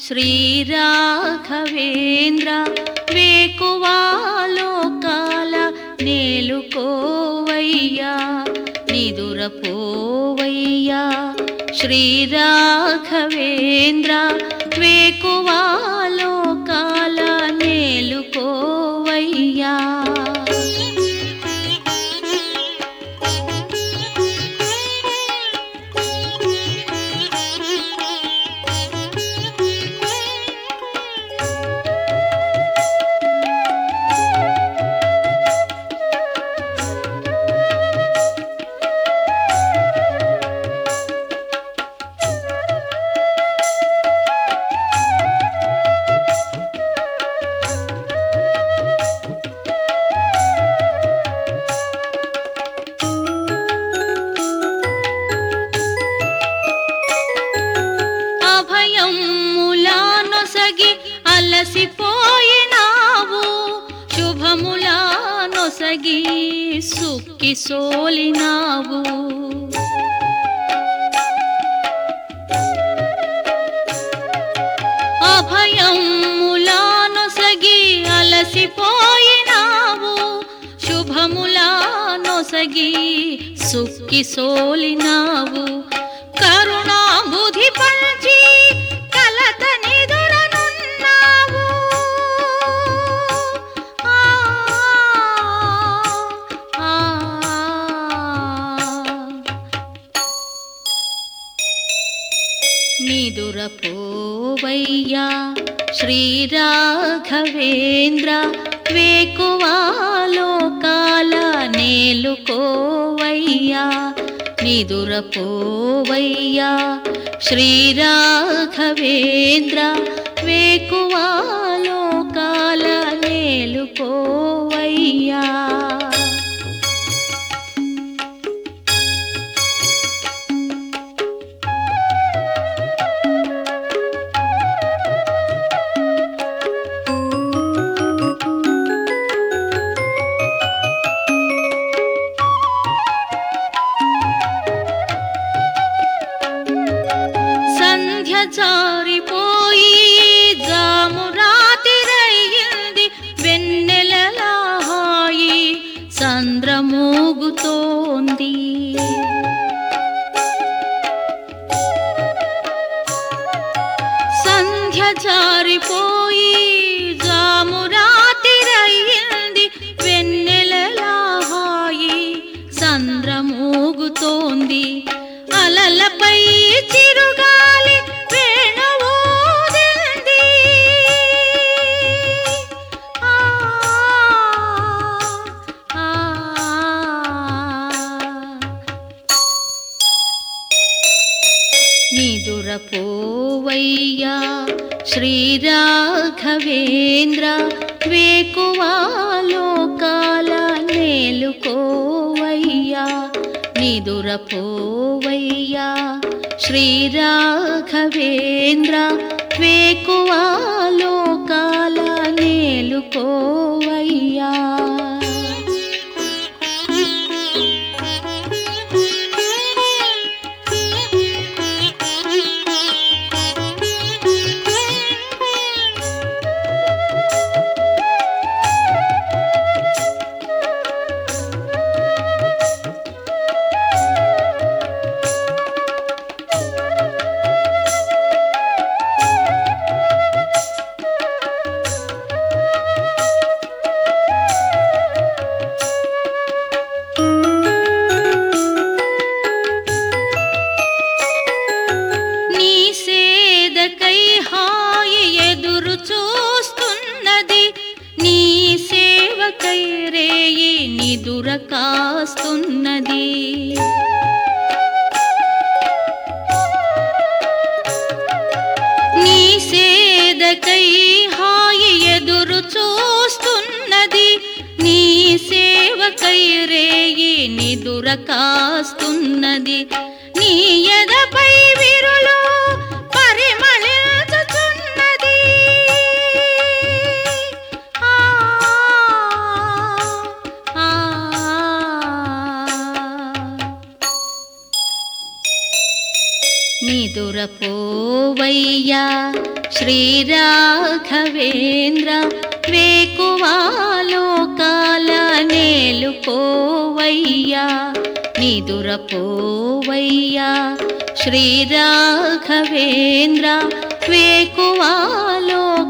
శ్రీరాఘవేంద్ర వేకువాలోకాల నేలుకోవయ్యా నిదురపోవయ్యా శ్రీరాఘవేంద్ర వేకువాలోకాల నేలుకోవయ్యా అలసిపోయినావు శుభములా నొసగి సుక్కి సోలినావు అభయములా నొసగి అలసిపోయినావు శుభములా నొసగి సుక్కి సోలినావు కరుణాబుధి పంచి నిదురపోవయ్యా శ్రీరాఘవేంద్ర వేకువాలోకాల నేలుకోవయ్యా నిదురపోవయ్యా శ్రీరాఘవేంద్ర వేకువాలోకాల నేలుకోవయ్యా జారిపోయి జామురాతిరయ్యింది వెన్నెలలా హాయి సంద్రమోగుతోంది సంధ్య జారిపోయి జామురాతిరయ్యింది వెన్నెలలా హాయి సంద్రమోగుతోంది అలలపై చిరుగాలి వేణువూదింది నిదురపోవయ్యా శ్రీరాఘవేంద్ర వేకువాలోకాల నేలుకోవయ్యా నిదురపోవయ్యా శ్రీరాఘవేంద్ర వేకువాలోకాల నేలుకోవయ్యా నిదుర కాస్తున్నది నీ సేదకై హాయి ఎదురు చూస్తున్నది నీ సేవకై రేయి నిదుర కాస్తున్నది నీ ఎదపై విరులు పరిమళించుచున్నది నిదురపోవయ్యా శ్రీరాఘవేంద్ర వేకువాలోకాల నేలుకోవయ్యా నిదురపోవయ్యా శ్రీరాఘవేంద్ర వేకువాలోకాల